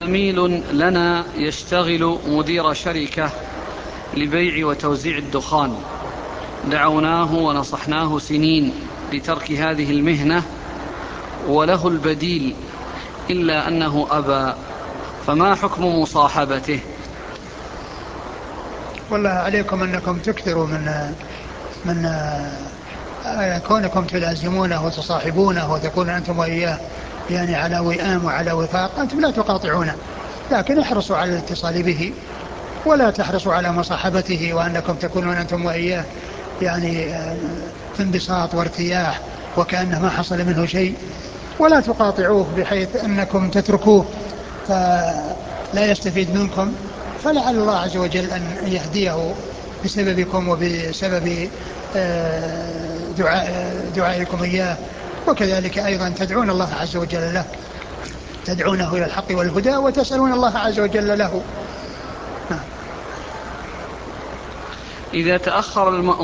زميل لنا يشتغل مدير شركة لبيع وتوزيع الدخان. دعوناه ونصحناه سنين بترك هذه المهنة وله البديل، إلا أنه أبى، فما حكم مصاحبته؟ والله عليكم أنكم تكثروا من كونكم تلازمونه وتصاحبونه وتكون أنتم وإياه يعني على وئام وعلى وفاق. أنتم لا تقاطعونه، لكن احرصوا على الاتصال به ولا تحرصوا على مصاحبته، وأنكم تكونون أنتم وإياه يعني في انبساط وارتياح وكأنه ما حصل منه شيء، ولا تقاطعوه بحيث أنكم تتركوه فلا يستفيد منكم. فلعل الله عز وجل أن يهديه بسببكم وبسبب دعائكم إياه، وكذلك أيضا تدعون الله عز وجل له، تدعونه إلى الحق والهدى وتسألون الله عز وجل له. إذا تأخر